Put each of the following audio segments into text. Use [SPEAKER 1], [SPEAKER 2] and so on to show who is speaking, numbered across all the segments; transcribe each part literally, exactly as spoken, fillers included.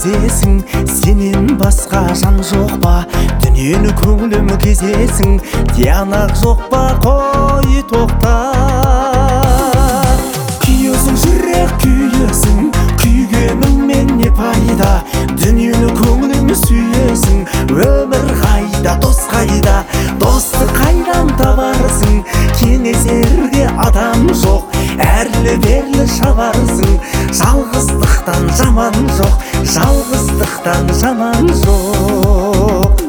[SPEAKER 1] сезесің, сенен басқа жан жоқ па? Дүниені көңілім кезесің, тиянақ жоқ па? Қой тоқта. Күйесің, жүрек күйесің, күйгеніңмен не пайда? Дүниені көңілім сүйесің, өмір қайда, дос қайда? Досты қайдан табарсың? Кеңесерге адам жоқ, әрлі-берлі шабарсың. Жалғыздықтан жаман жоқ, жалғыздықтан жаман жоқ.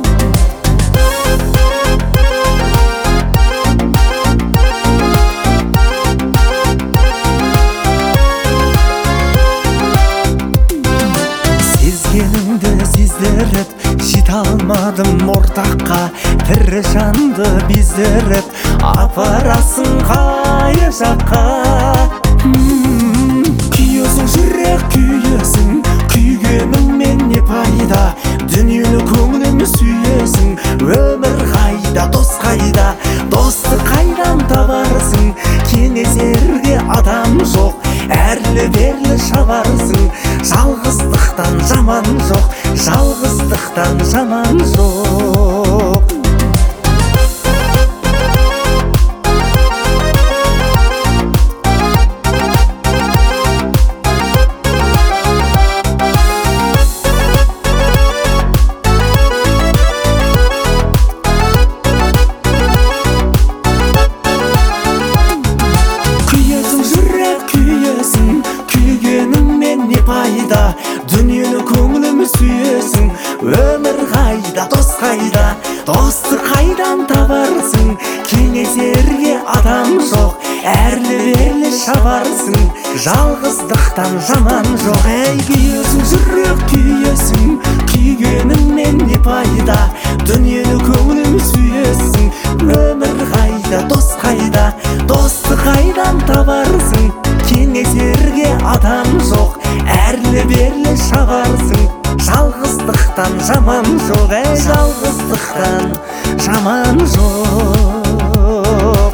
[SPEAKER 1] Сезгенімді сездіріп, жете алмадым ортаққа. Тірі жанды бездіріп, апарасың қай жаққа? Күйесің, жүрек күйесің, күйгеніңмен не пайда? Дүниені көңілім сүйесің, өмір қайда, дос қайда? Досты қайдан табарсың? Кеңесерге адам жоқ, әрлі-берлі шабарсың. Жалғыздықтан жаман жоқ, жалғыздықтан жаман жоқ. Күйгеніңмен не пайда? Дүниені көңілім сүйесің, өмір қайда, дос қайда? Досты қайдан табарсың? Кеңесерге адам жоқ, әрлі-берлі шабарсың. Жалғыздықтан жаман жоқ. Ей, күйесің, жүрек күйесің, күйгеніңмен не пайда? Дүниені көңілім сүйесің, өмір қайда, дос қайда? Досты қайдан табарсың? Кеңесерге адам жоқ, әрлі-берлі шабарсың. Жалғыздықтан жаман жоқ, әй, жалғыздықтан жаман жоқ.